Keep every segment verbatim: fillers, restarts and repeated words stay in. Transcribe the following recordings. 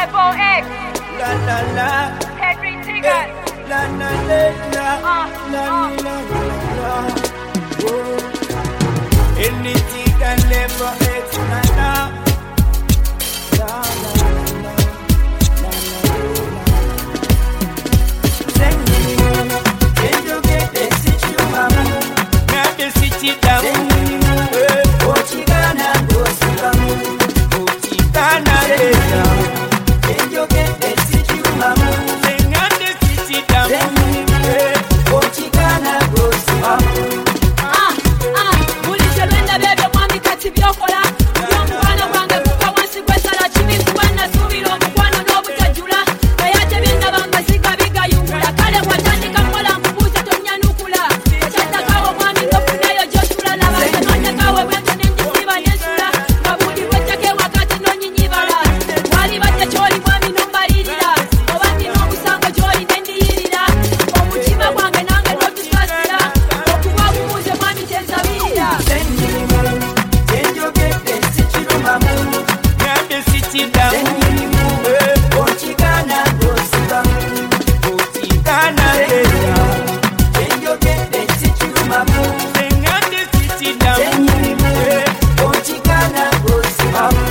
Level X. La la la. Henry Tigan. La la la la. La la la la. Henry Tigan Level X. La la. La la la. La la la. Sing me, can you get the city, mama? Not the city down. Sing me, what you gonna do, Sibamu? What you gonna do? Can you get the city, mama? Sing on the city down. Sing me, what you gonna do, Sibamu? Ah, ah, Mulisa Benda Bebe Mwami Kati Byokola. Yomu wana wange kuka wansi kwesala chimifu wana subiro mkwano nobutajula. Kayate benda banga siga biga yungula. Kale watandika mkola mkubuza tonya nukula. Chata kawo mwami ngofuna yo joshula. Labate nonya kawe wento nenjisiba nesula. Kabudi wetake wakati nonyi nyibala. Wali bate choli mwami nombalirira. Obandi nomusango joli nendiyirira. Omutima gwange nange notusasira. Okuba bumuze mwami tensabirira. Sing me, can you get the city, mama? Not the city down. Sing me, what you gonna do, Sibamu? What you gonna do? Can you get the city, mama? Sing on the city down. Sing me, what you gonna do, Sibamu?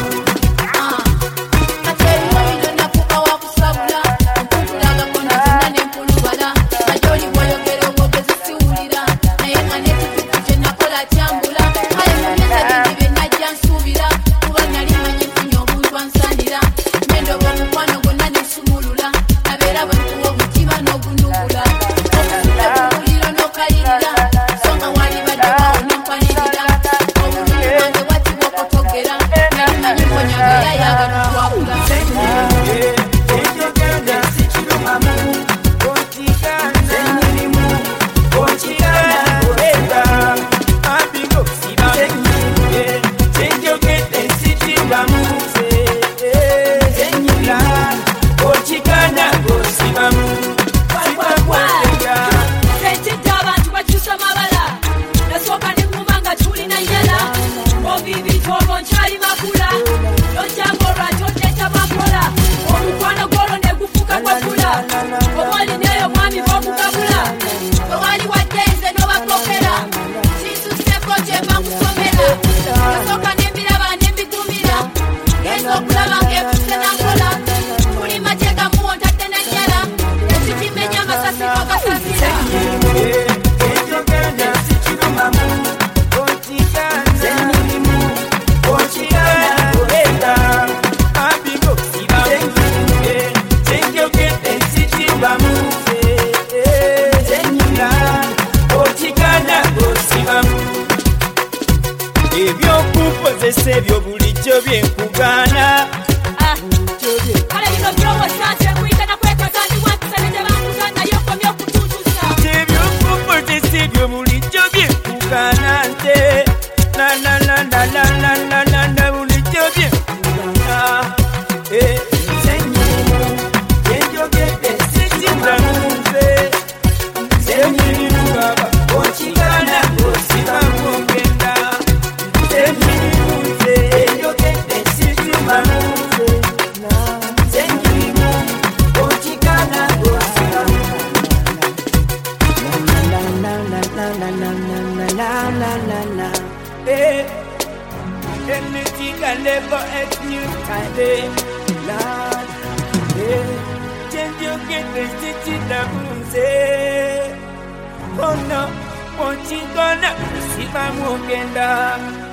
Ebyo bulijjo byenkugana. Kale bino by'owosanze kuyita kwekasa ndi wankisa ne bankuza naye okomye okutuntuza. Ebyokukozesa ebyo bulijjo byenkugana nte. La la la la la la la la la bulijjo byenkugana. Eh, senyumu, yenjogedde sikiranunze. Senyumu baba, okigana osibamu ogenda. Senyumu, yenjogedde sikiranunze. Senyumu, okigana osibamu. La la la la la la la la la la la. Eh, Henry Level X new Friday. Lord, eh, change your get the city that moves. Oh no, what you gonna see my walking down?